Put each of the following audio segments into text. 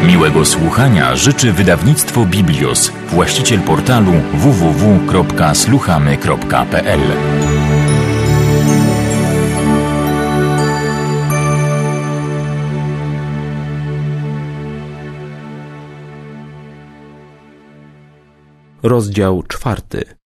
Miłego słuchania życzy wydawnictwo Biblios, właściciel portalu www.słuchamy.pl. Rozdział 4.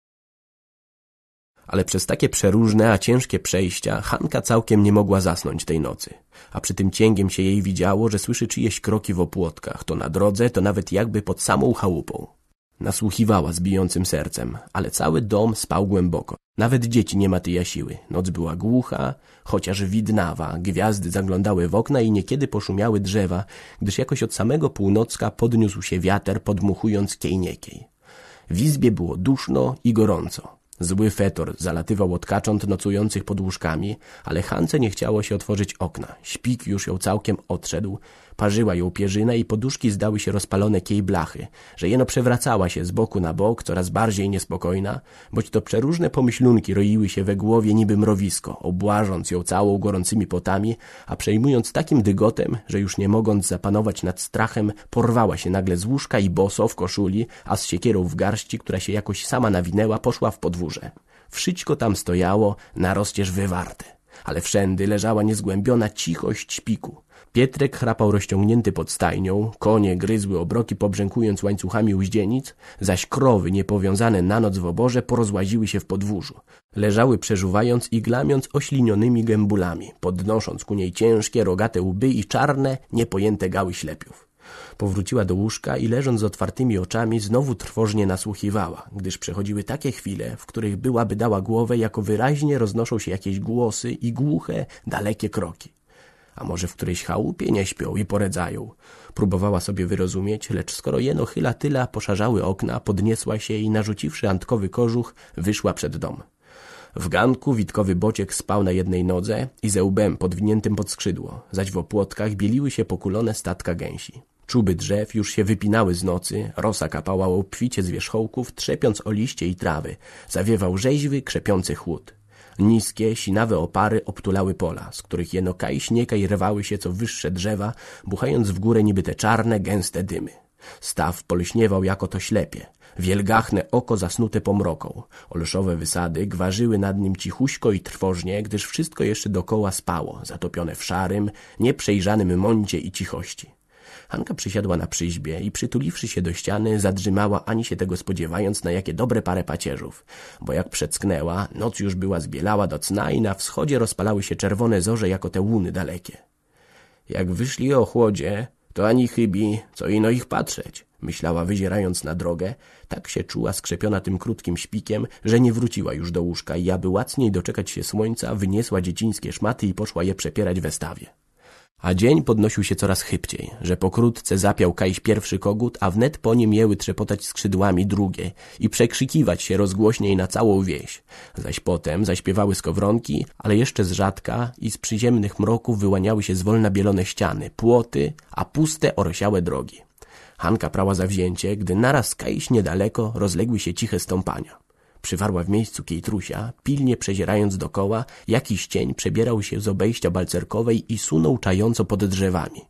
Ale przez takie przeróżne, a ciężkie przejścia Hanka całkiem nie mogła zasnąć tej nocy. A przy tym cięgiem się jej widziało, że słyszy czyjeś kroki w opłotkach, to na drodze, to nawet jakby pod samą chałupą. Nasłuchiwała z bijącym sercem, ale cały dom spał głęboko. Nawet dzieci nie ma tej siły. Noc była głucha, chociaż widnawa. Gwiazdy zaglądały w okna i niekiedy poszumiały drzewa, gdyż jakoś od samego północka podniósł się wiater, podmuchując kiej-niekiej. W izbie było duszno i gorąco. Zły fetor zalatywał od kacząt nocujących pod łóżkami, ale Hance nie chciało się otworzyć okna. Śpik już ją całkiem odszedł. Parzyła ją pierzyna i poduszki zdały się rozpalone kiej blachy, że jeno przewracała się z boku na bok, coraz bardziej niespokojna, boć to przeróżne pomyślunki roiły się we głowie niby mrowisko, obłażąc ją całą gorącymi potami, a przejmując takim dygotem, że już nie mogąc zapanować nad strachem, porwała się nagle z łóżka i boso w koszuli, a z siekierą w garści, która się jakoś sama nawinęła, poszła w podwórze. Wszystko tam stojało, na rozcież wywarte, ale wszędy leżała niezgłębiona cichość śpiku. Pietrek chrapał rozciągnięty pod stajnią, konie gryzły obroki pobrzękując łańcuchami uździenic, zaś krowy niepowiązane na noc w oborze porozłaziły się w podwórzu. Leżały przeżuwając i glamiąc oślinionymi gębulami, podnosząc ku niej ciężkie, rogate łby i czarne, niepojęte gały ślepiów. Powróciła do łóżka i leżąc z otwartymi oczami znowu trwożnie nasłuchiwała, gdyż przechodziły takie chwile, w których byłaby dała głowę, jako wyraźnie roznoszą się jakieś głosy i głuche, dalekie kroki. A może w którejś chałupie nie śpią i poredzają. Próbowała sobie wyrozumieć, lecz skoro jeno chyla tyla poszarzały okna, podniesła się i narzuciwszy antkowy kożuch, wyszła przed dom. W ganku witkowy bociek spał na jednej nodze i ze łbem podwiniętym pod skrzydło, zaś w opłotkach bieliły się pokulone statka gęsi. Czuby drzew już się wypinały z nocy, rosa kapała obficie z wierzchołków, trzepiąc o liście i trawy, zawiewał rzeźwy, krzepiący chłód. Niskie, sinawe opary obtulały pola, z których jeno kaj rwały się co wyższe drzewa, buchając w górę niby te czarne, gęste dymy. Staw polśniewał jako to ślepie, wielgachne oko zasnute pomroką. Olszowe wysady gwarzyły nad nim cichuśko i trwożnie, gdyż wszystko jeszcze dokoła spało, zatopione w szarym, nieprzejrzanym mącie i cichości. Hanka przysiadła na przyźbie i przytuliwszy się do ściany, zadrzymała, ani się tego spodziewając, na jakie dobre parę pacierzów, bo jak przecknęła, noc już była zbielała do cna i na wschodzie rozpalały się czerwone zorze jako te łuny dalekie. Jak wyszli o chłodzie, to ani chybi, co ino ich patrzeć, myślała, wyzierając na drogę. Tak się czuła skrzepiona tym krótkim śpikiem, że nie wróciła już do łóżka i aby łacniej doczekać się słońca, wyniesła dziecińskie szmaty i poszła je przepierać we stawie. A dzień podnosił się coraz chybciej, że pokrótce zapiał kajś pierwszy kogut, a wnet po nim jęły trzepotać skrzydłami drugie i przekrzykiwać się rozgłośniej na całą wieś. Zaś potem zaśpiewały skowronki, ale jeszcze z rzadka i z przyziemnych mroków wyłaniały się zwolna bielone ściany, płoty, a puste, orosiałe drogi. Hanka prała zawzięcie, gdy naraz kajś niedaleko rozległy się ciche stąpania. Przywarła w miejscu kiejtrusia, pilnie przezierając dokoła, jakiś cień przebierał się z obejścia balcerkowej i sunął czająco pod drzewami.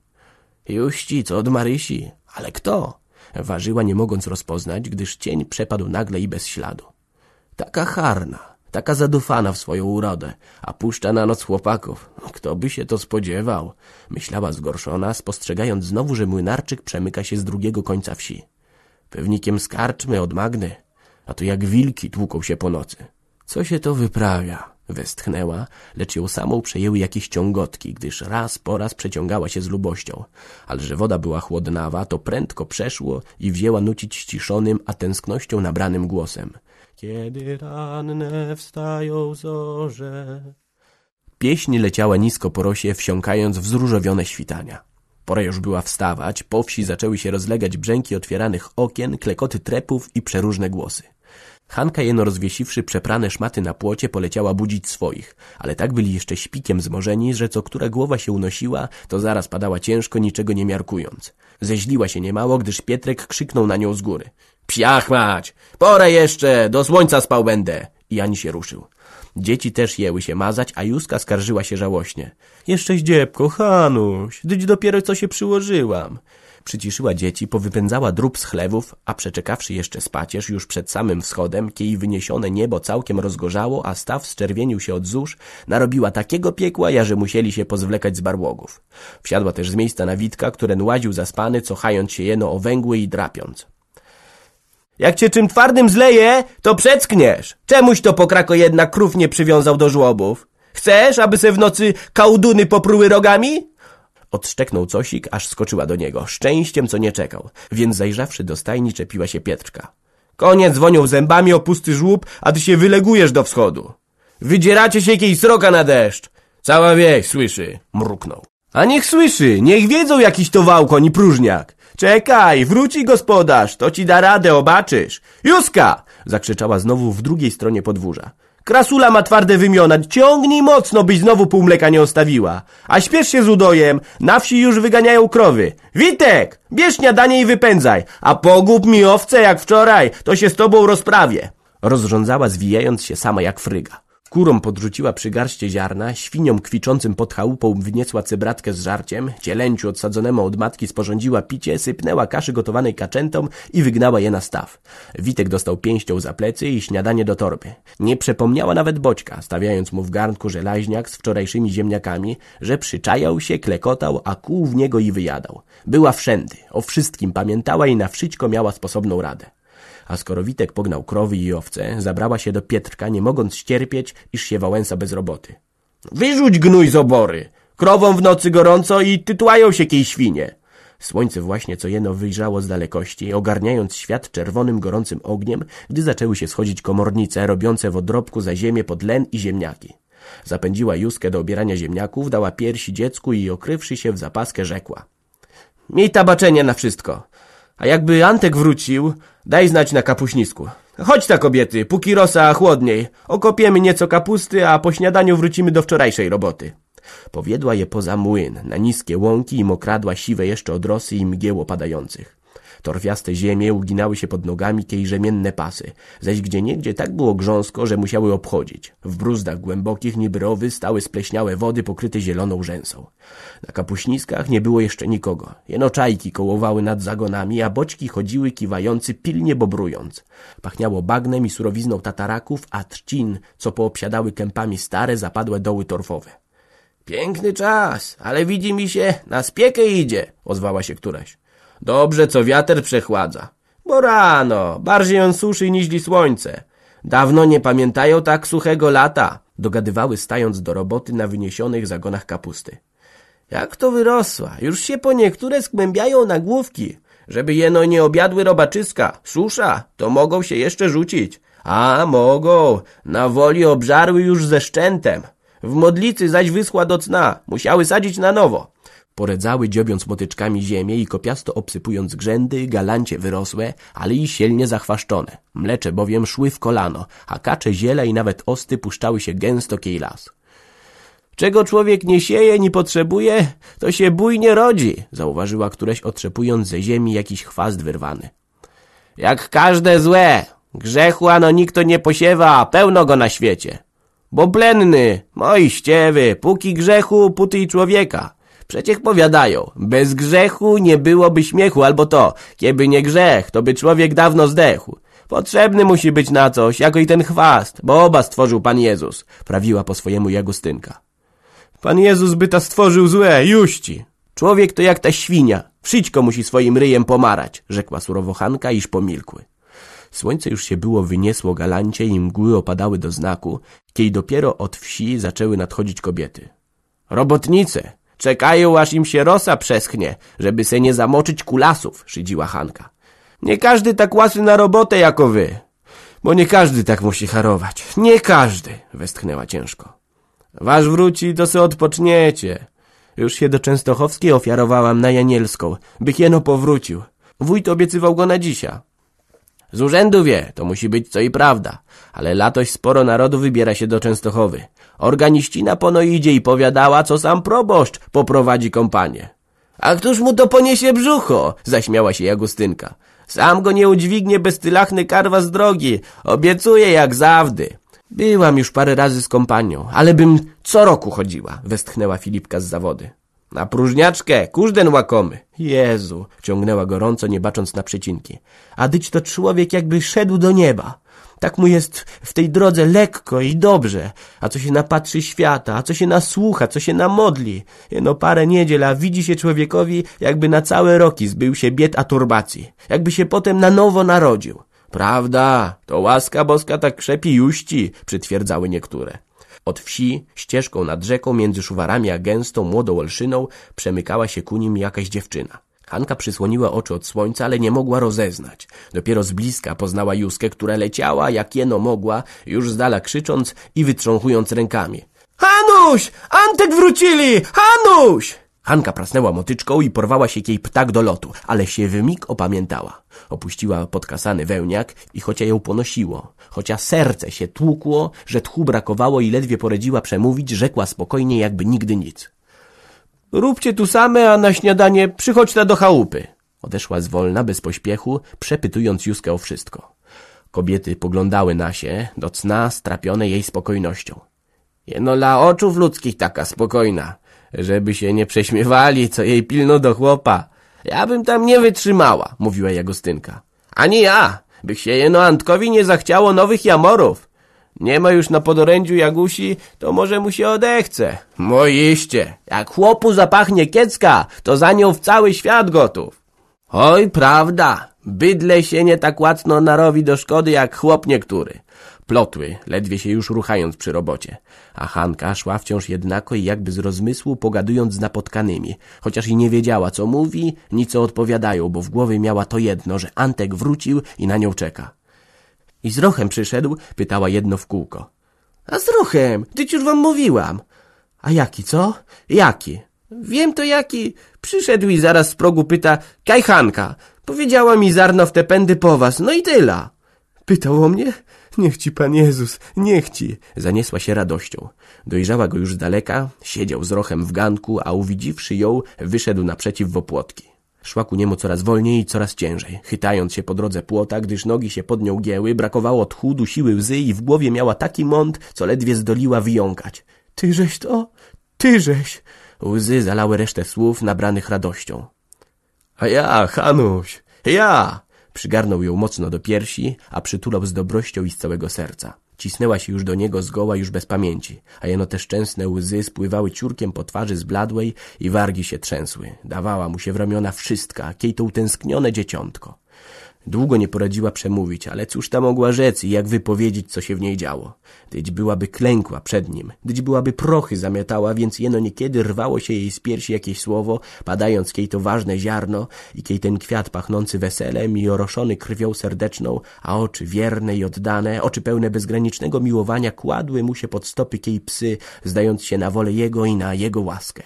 Juści, co od Marysi? Ale kto? Ważyła, nie mogąc rozpoznać, gdyż cień przepadł nagle i bez śladu. Taka harna, taka zadufana w swoją urodę, a puszcza na noc chłopaków. Kto by się to spodziewał? Myślała zgorszona, spostrzegając znowu, że młynarczyk przemyka się z drugiego końca wsi. Pewnikiem z karczmy od Magny. A to jak wilki tłuką się po nocy. Co się to wyprawia? Westchnęła, lecz ją samą przejęły jakieś ciągotki, gdyż raz po raz przeciągała się z lubością. Ale że woda była chłodnawa, to prędko przeszło i wzięła nucić ściszonym, a tęsknością nabranym głosem. Kiedy ranne wstają zorze. Pieśń leciała nisko po rosie, wsiąkając w zróżowione świtania. Pora już była wstawać, po wsi zaczęły się rozlegać brzęki otwieranych okien, klekoty trepów i przeróżne głosy. Hanka jeno rozwiesiwszy przeprane szmaty na płocie poleciała budzić swoich, ale tak byli jeszcze śpikiem zmorzeni, że co która głowa się unosiła, to zaraz padała ciężko, niczego nie miarkując. Zeźliła się niemało, gdyż Pietrek krzyknął na nią z góry. Psiach mać! Pora jeszcze! Do słońca spał będę! I ani się ruszył. Dzieci też jęły się mazać, a Józka skarżyła się żałośnie. Jeszcześ dziebko, Hanuś, dyć dopiero co się przyłożyłam. przyciszyła dzieci, powypędzała drób z chlewów, a przeczekawszy jeszcze spacierz, już przed samym wschodem, kiedy wyniesione niebo całkiem rozgorzało, a staw zczerwienił się od zórz, narobiła takiego piekła, ja że musieli się pozwlekać z barłogów. Wsiadła też z miejsca na Witka, któren łaził zaspany, cochając się jeno o węgły i drapiąc. Jak cię czym twardym zleje, to przeckniesz. Czemuś to pokrako jednak krów nie przywiązał do żłobów? Chcesz, aby se w nocy kałduny popruły rogami? Odszczeknął Cosik, aż skoczyła do niego, szczęściem co nie czekał, więc zajrzawszy do stajni czepiła się Pietrzka. Konie dzwonią zębami o pusty żłób, a ty się wylegujesz do wschodu. Wydzieracie się jakiejś sroka na deszcz. Cała wieś słyszy, mruknął. A niech słyszy, niech wiedzą jakiś to wałkoń i próżniak. Czekaj, wróci gospodarz, to ci da radę, obaczysz. Józka! Zakrzyczała znowu w drugiej stronie podwórza. Krasula ma twarde wymiona, ciągnij mocno, byś znowu pół mleka nie ostawiła. A śpiesz się z udojem, na wsi już wyganiają krowy. Witek, bierz śniadanie i wypędzaj, a pogub mi owce jak wczoraj, to się z tobą rozprawię. Rozrządzała, zwijając się sama jak fryga. Kurom podrzuciła przy garście ziarna, świniom kwiczącym pod chałupą wniesła cebratkę z żarciem, cielęciu odsadzonemu od matki sporządziła picie, sypnęła kaszy gotowanej kaczętom i wygnała je na staw. Witek dostał pięścią za plecy i śniadanie do torby. Nie przepomniała nawet Boćka, stawiając mu w garnku żelaźniak z wczorajszymi ziemniakami, że przyczajał się, klekotał, a kół w niego i wyjadał. Była wszędy, o wszystkim pamiętała i na wszystko miała sposobną radę. A skoro Witek pognał krowy i owce, zabrała się do Pietrka, nie mogąc ścierpieć, iż się wałęsa bez roboty. Wyrzuć gnój z obory! Krowom w nocy gorąco i tytułają się kiej świnie. Słońce właśnie co jeno wyjrzało z dalekości, ogarniając świat czerwonym, gorącym ogniem, gdy zaczęły się schodzić komornice, robiące w odrobku za ziemię pod len i ziemniaki. Zapędziła Józkę do obierania ziemniaków, dała piersi dziecku i okrywszy się w zapaskę rzekła. Miej tabaczenia na wszystko. A jakby Antek wrócił, daj znać na kapuśnisku. Chodź ta kobiety, póki rosa chłodniej. Okopiemy nieco kapusty, a po śniadaniu wrócimy do wczorajszej roboty. Powiedziała je poza młyn, na niskie łąki i mokradła siwe jeszcze od rosy i mgieł opadających. Torfiaste ziemie uginały się pod nogami kiej rzemienne pasy, zaś gdzieniegdzie tak było grząsko, że musiały obchodzić. W bruzdach głębokich niby rowy stały spleśniałe wody pokryte zieloną rzęsą. Na kapuśniskach nie było jeszcze nikogo. Jeno czajki kołowały nad zagonami, a boćki chodziły kiwający, pilnie bobrując. Pachniało bagnem i surowizną tataraków, a trzcin, co poobsiadały kępami stare, zapadłe doły torfowe. Piękny czas, ale widzi mi się, na spiekę idzie, ozwała się któraś. Dobrze, co wiatr przechładza. Bo rano, bardziej on suszy niźli słońce. Dawno nie pamiętają tak suchego lata, dogadywały stając do roboty na wyniesionych zagonach kapusty. Jak to wyrosła, już się po niektóre skłębiają nagłówki. Żeby jeno nie obiadły robaczyska, susza, to mogą się jeszcze rzucić. A, mogą, na woli obżarły już ze szczętem. W modlicy zaś wyschła do cna, musiały sadzić na nowo. Poredzały, dziobiąc motyczkami ziemię i kopiasto obsypując grzędy, galancie wyrosłe, ale i silnie zachwaszczone. Mlecze bowiem szły w kolano, a kacze, ziela i nawet osty puszczały się gęsto kiej las. Czego człowiek nie sieje, ni potrzebuje, to się bujnie rodzi, zauważyła któraś, otrzepując ze ziemi jakiś chwast wyrwany. Jak każde złe, grzechu ano nikto nie posiewa, pełno go na świecie. Bo blenny, moi ściewy, póki grzechu, póty i człowieka. Przeciech powiadają, bez grzechu nie byłoby śmiechu, albo to, kieby nie grzech, to by człowiek dawno zdechł. Potrzebny musi być na coś, jako i ten chwast, bo oba stworzył Pan Jezus, prawiła po swojemu Jagostynka. Pan Jezus by ta stworzył złe, juści. Człowiek to jak ta świnia, wszystko musi swoim ryjem pomarać, rzekła surowo Hanka, iż pomilkły. Słońce już się było wyniesło galancie i mgły opadały do znaku, kiedy dopiero od wsi zaczęły nadchodzić kobiety. Robotnice! Czekają, aż im się rosa przeschnie, żeby se nie zamoczyć kulasów, szydziła Hanka. Nie każdy tak łasy na robotę jako wy, bo nie każdy tak musi harować. Nie każdy, westchnęła ciężko. Wasz wróci, to se odpoczniecie. Już się do Częstochowskiej ofiarowałam na Janielską, bych jeno powrócił. Wójt obiecywał go na dzisiaj. Z urzędu wie, to musi być co i prawda, ale latoś sporo narodu wybiera się do Częstochowy. Organiścina pono idzie i powiadała, co sam proboszcz poprowadzi kompanię. A któż mu to poniesie brzucho? Zaśmiała się Jagostynka. Sam go nie udźwignie beztylachny karwa z drogi. Obiecuję jak zawdy. Byłam już parę razy z kompanią, ale bym co roku chodziła, westchnęła Filipka z zawody. Na próżniaczkę, kurzden łakomy. Jezu, ciągnęła gorąco, nie bacząc na przecinki. A dyć to człowiek jakby szedł do nieba. Tak mu jest w tej drodze lekko i dobrze. A co się napatrzy świata, a co się nasłucha, co się namodli. Jeno parę niedziel, a widzi się człowiekowi, jakby na całe roki zbył się bied a turbacji. Jakby się potem na nowo narodził. Prawda, to łaska boska tak krzepi juści, przytwierdzały niektóre. Od wsi, ścieżką nad rzeką, między szuwarami a gęstą, młodą olszyną, przemykała się ku nim jakaś dziewczyna. Hanka przysłoniła oczy od słońca, ale nie mogła rozeznać. Dopiero z bliska poznała Józkę, która leciała, jak jeno mogła, już z dala krzycząc i wytrząchując rękami. Hanuś! Antek wrócili! Hanuś! Hanka prasnęła motyczką i porwała się jej ptak do lotu, ale się w mig opamiętała. Opuściła podkasany wełniak i chocia ją ponosiło, chocia serce się tłukło, że tchu brakowało i ledwie poradziła przemówić, rzekła spokojnie, jakby nigdy nic. Róbcie tu same, a na śniadanie przychodźcie do chałupy. Odeszła zwolna, bez pośpiechu, przepytując Józkę o wszystko. Kobiety poglądały na się, do cna strapione jej spokojnością. Jeno dla oczów ludzkich taka spokojna, żeby się nie prześmiewali, co jej pilno do chłopa. Ja bym tam nie wytrzymała, mówiła Jagostynka. Ani ja, bych się jeno Antkowi nie zachciało nowych jamorów. Nie ma już na podorędziu Jagusi, to może mu się odechce. Moiście, jak chłopu zapachnie kiecka, to za nią w cały świat gotów. Oj, prawda, bydle się nie tak łatwo narowi do szkody jak chłop niektóry. Plotły, ledwie się już ruchając przy robocie. A Hanka szła wciąż jednako i jakby z rozmysłu pogadując z napotkanymi, chociaż i nie wiedziała, co mówi, ni co odpowiadają, bo w głowie miała to jedno, że Antek wrócił i na nią czeka. I z Rochem przyszedł? Pytała jedno w kółko. A z Rochem, tyć już wam mówiłam. A jaki, co? Jaki? Wiem to jaki. Przyszedł i zaraz z progu pyta, kaj Hanka, powiedziała mi zarno w te pędy po was, no i tyle. Pytał o mnie? Niech ci Pan Jezus, niech ci. Zaniesła się radością. Dojrzała go już z daleka, siedział z Rochem w ganku, a uwidziwszy ją, wyszedł naprzeciw w opłotki. Szła ku niemu coraz wolniej i coraz ciężej, chytając się po drodze płota, gdyż nogi się pod nią gięły, brakowało tchu, dusiły łzy i w głowie miała taki mąd, co ledwie zdoliła wyjąkać. Tyżeś to? Tyżeś! Łzy zalały resztę słów nabranych radością. A ja, Hanuś, ja! Przygarnął ją mocno do piersi, a przytulał z dobrością i z całego serca. Cisnęła się już do niego zgoła już bez pamięci, a jeno te szczęsne łzy spływały ciurkiem po twarzy zbladłej i wargi się trzęsły. Dawała mu się w ramiona wszystka, kiej to utęsknione dzieciątko. Długo nie poradziła przemówić, ale cóż ta mogła rzec i jak wypowiedzieć, co się w niej działo. Dyć byłaby klękła przed nim, dyć byłaby prochy zamiatała, więc jeno niekiedy rwało się jej z piersi jakieś słowo, padając kiej to ważne ziarno i kiej ten kwiat pachnący weselem i oroszony krwią serdeczną, a oczy wierne i oddane, oczy pełne bezgranicznego miłowania kładły mu się pod stopy kiej psy, zdając się na wolę jego i na jego łaskę.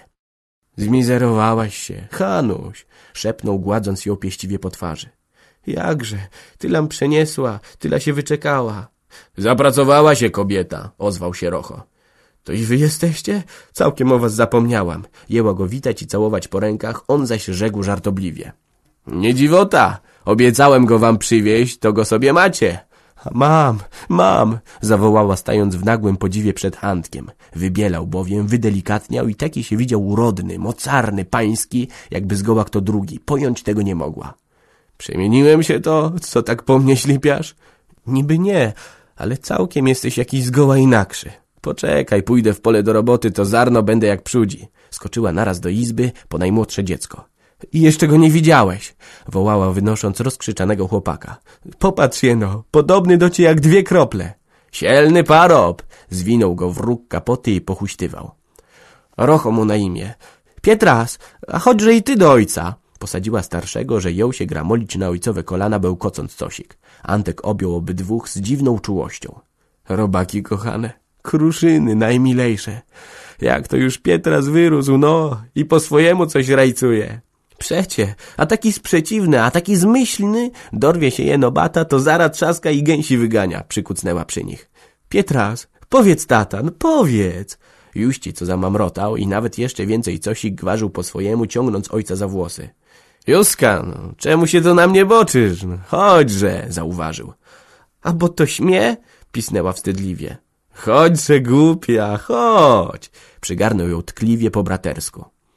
Zmizerowałaś się, Hanuś, szepnął, gładząc ją pieściwie po twarzy. Jakże, tylam przeniesła, tyla się wyczekała. Zapracowała się kobieta, ozwał się Rocho. To i wy jesteście? Całkiem o was zapomniałam. Jęła go witać i całować po rękach, on zaś rzekł żartobliwie. Nie dziwota, obiecałem go wam przywieźć, to go sobie macie. Mam, zawołała stając w nagłym podziwie przed Antkiem. Wybielał bowiem, wydelikatniał i taki się widział urodny, mocarny, pański, jakby zgoła kto drugi. Pojąć tego nie mogła. Przemieniłem się to, co tak po mnie ślipiasz? Niby nie, ale całkiem jesteś jakiś zgoła inakszy. Poczekaj, pójdę w pole do roboty, to zarno będę jak przudzi. Skoczyła naraz do izby po najmłodsze dziecko. I jeszcze go nie widziałeś, wołała, wynosząc rozkrzyczanego chłopaka. Popatrz jeno, podobny do ciebie jak 2 krople. Sielny parób, zwinął go wróg kapoty i pochuśtywał. Rocho mu na imię. Pietras, a chodźże i ty do ojca. Posadziła starszego, że jął się gramolić na ojcowe kolana, bełkocąc cosik. Antek objął obydwóch z dziwną czułością. Robaki kochane, kruszyny najmilejsze. Jak to już Pietras wyrósł, no, i po swojemu coś rajcuje. Przecie, a taki sprzeciwny, a taki zmyślny, dorwie się jeno bata, to zara trzaska i gęsi wygania, przykucnęła przy nich. Pietras, powiedz tata, no powiedz. Juści, co zamamrotał i nawet jeszcze więcej cosik gwarzył po swojemu, ciągnąc ojca za włosy. Józka, no, czemu się to na mnie boczysz? No, chodźże, zauważył. A bo to śmie? Pisnęła wstydliwie. Chodźże, głupia, chodź. Przygarnął ją tkliwie po bratersku.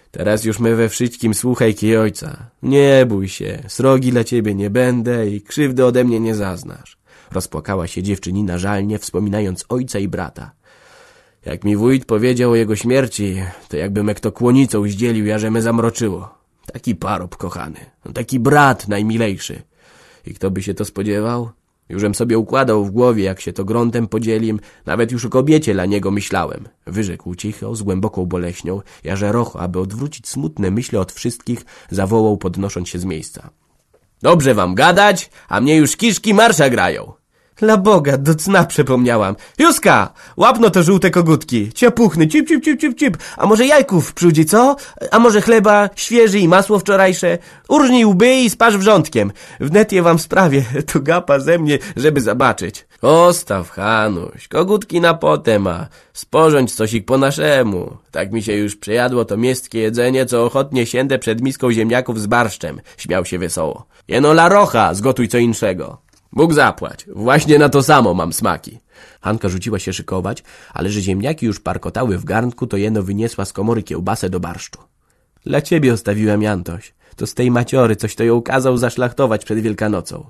Teraz już my we wszystkim słuchaj kij ojca. Nie bój się, srogi dla ciebie nie będę i krzywdy ode mnie nie zaznasz. Rozpłakała się dziewczynina żalnie, wspominając ojca i brata. Jak mi wójt powiedział o jego śmierci, to jakby me kto kłonicą zdzielił, jarze me zamroczyło. Taki parób kochany, taki brat najmilejszy. I kto by się to spodziewał? Jużem sobie układał w głowie, jak się to grątem podzielim, nawet już o kobiecie dla niego myślałem. Wyrzekł cicho, z głęboką boleśnią, jarze Rocho, aby odwrócić smutne myśli od wszystkich, zawołał, podnosząc się z miejsca. Dobrze wam gadać, a mnie już kiszki marsza grają. Dla Boga, do cna przepomniałam. Józka, łapno to żółte kogutki. Ciapuchny, cip, cip, cip, cip, cip. A może jajków przudzi, co? A może chleba, świeży i masło wczorajsze? Urżnij łby i spasz wrzątkiem. Wnet je wam sprawię, to gapa ze mnie, żeby zobaczyć. Ostaw, Hanuś, kogutki na potem, a sporządź cosik po naszemu. Tak mi się już przejadło to miestkie jedzenie, co ochotnie siędę przed miską ziemniaków z barszczem. Śmiał się wesoło. Jeno la Rocha, zgotuj co inszego. Bóg zapłać, właśnie na to samo mam smaki. Hanka rzuciła się szykować, ale że ziemniaki już parkotały w garnku, to jeno wyniesła z komory kiełbasę do barszczu. Dla ciebie ostawiłem, Jantoś. To z tej maciory coś to ją kazał zaszlachtować przed Wielkanocą.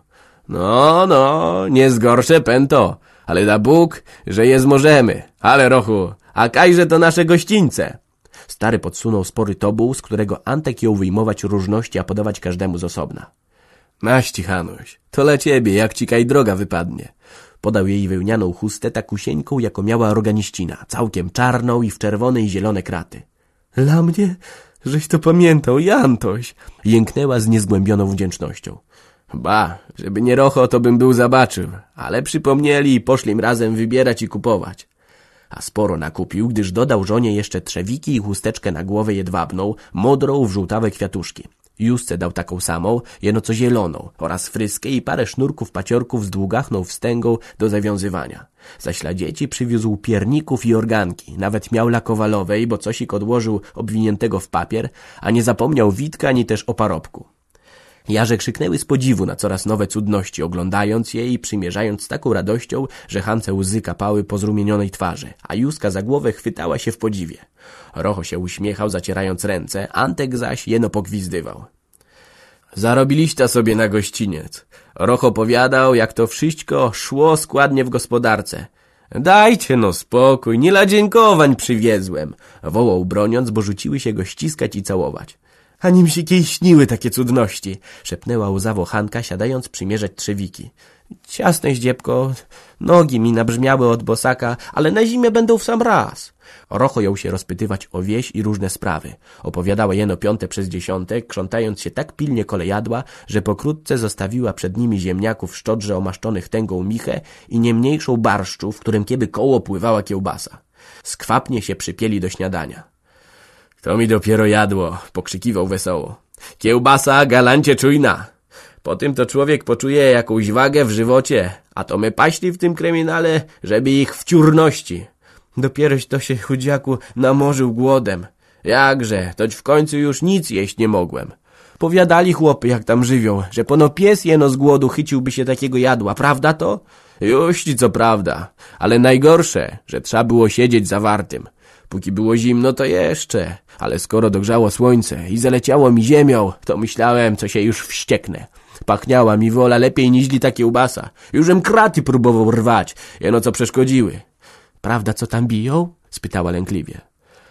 No, nie zgorsze pęto, ale da Bóg, że je zmożemy. Ale Rochu, a kajże to nasze gościńce. Stary podsunął spory tobuł, z którego Antek jął wyjmować różności, a podawać każdemu z osobna. Naści, Hanuś, to dla ciebie, jak ci kaj droga wypadnie. Podał jej wełnianą chustę, takusieńką, jako miała organiścina, całkiem czarną i w czerwone i zielone kraty. Dla mnie? Żeś to pamiętał, Jantoś! Jęknęła z niezgłębioną wdzięcznością. Ba, żeby nie Rocho, to bym był zabaczył, ale przypomnieli i poszli razem wybierać i kupować. A sporo nakupił, gdyż dodał żonie jeszcze trzewiki i chusteczkę na głowę jedwabną, modrą w żółtawe kwiatuszki. Józce dał taką samą, jeno co zieloną, oraz fryskę i parę sznurków paciorków z długachną wstęgą do zawiązywania. Zaś dla dzieci przywiózł pierników i organki, nawet miał la kowalowej, bo cosik odłożył obwiniętego w papier, a nie zapomniał witka ani też o parobku. Jarze krzyknęły z podziwu na coraz nowe cudności, oglądając je i przymierzając z taką radością, że Hance łzy kapały po zrumienionej twarzy, a Józka za głowę chwytała się w podziwie. Rocho się uśmiechał, zacierając ręce, Antek zaś jeno pogwizdywał. Zarobiliście sobie na gościniec. Rocho powiadał, jak to wszystko szło składnie w gospodarce. Dajcie no spokój, nie dla dziękowań przywiezłem, wołał broniąc, bo rzuciły się go ściskać i całować. Ani mi się kiedyś śniły takie cudności, szepnęła łzawo Hanka, siadając przymierzać trzewiki. Ciasne zdziebko, nogi mi nabrzmiały od bosaka, ale na zimie będą w sam raz. Rocho jął się rozpytywać o wieś i różne sprawy. Opowiadała jeno 5 przez 10, krzątając się tak pilnie kolejadła, że pokrótce zostawiła przed nimi ziemniaków w szczodrze omaszczonych tęgą michę i nie mniejszą barszczu, w którym kieby koło pływała kiełbasa. Skwapnie się przypieli do śniadania. To mi dopiero jadło, pokrzykiwał wesoło. Kiełbasa galancie czujna. Po tym to człowiek poczuje jakąś wagę w żywocie, a to my paśli w tym kryminale, żeby ich w ciurności. Dopieroś to się, chudziaku, namorzył głodem. Jakże, toć w końcu już nic jeść nie mogłem. Powiadali chłopy, jak tam żywią, że pono pies jeno z głodu chyciłby się takiego jadła, prawda to? Juści co prawda, ale najgorsze, że trzeba było siedzieć zawartym. Póki było zimno, to jeszcze, ale skoro dogrzało słońce i zaleciało mi ziemią, to myślałem, co się już wścieknę. Pachniała mi wola lepiej niźli ta kiełbasa. Jużem kraty próbował rwać, jeno co przeszkodziły. Prawda, co tam biją? Spytała lękliwie.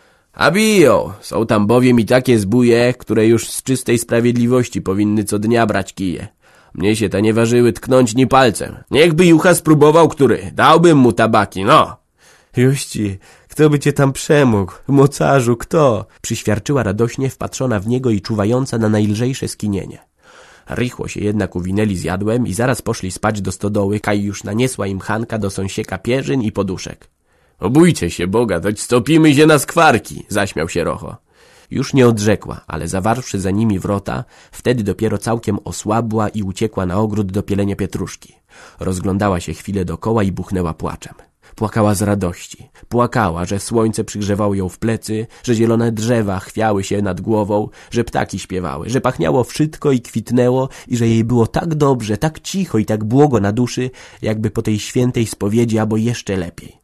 A biją, są tam bowiem i takie zbóje, które już z czystej sprawiedliwości powinny co dnia brać kije. Mnie się te nie ważyły tknąć ni palcem. Niechby jucha spróbował który, dałbym mu tabaki, no. Juści, kto by cię tam przemógł? Mocarzu, kto? Przyświarczyła radośnie, wpatrzona w niego i czuwająca na najlżejsze skinienie. Rychło się jednak uwinęli z jadłem i zaraz poszli spać do stodoły, kaj już naniesła im Hanka do sąsieka pierzyn i poduszek. Obójcie się Boga, toć stopimy się na skwarki, zaśmiał się Rocho. Już nie odrzekła, ale zawarłszy za nimi wrota, wtedy dopiero całkiem osłabła i uciekła na ogród do pielenia pietruszki. Rozglądała się chwilę dokoła i buchnęła płaczem. Płakała z radości. Płakała, że słońce przygrzewało ją w plecy, że zielone drzewa chwiały się nad głową, że ptaki śpiewały, że pachniało wszystko i kwitnęło i że jej było tak dobrze, tak cicho i tak błogo na duszy, jakby po tej świętej spowiedzi albo jeszcze lepiej.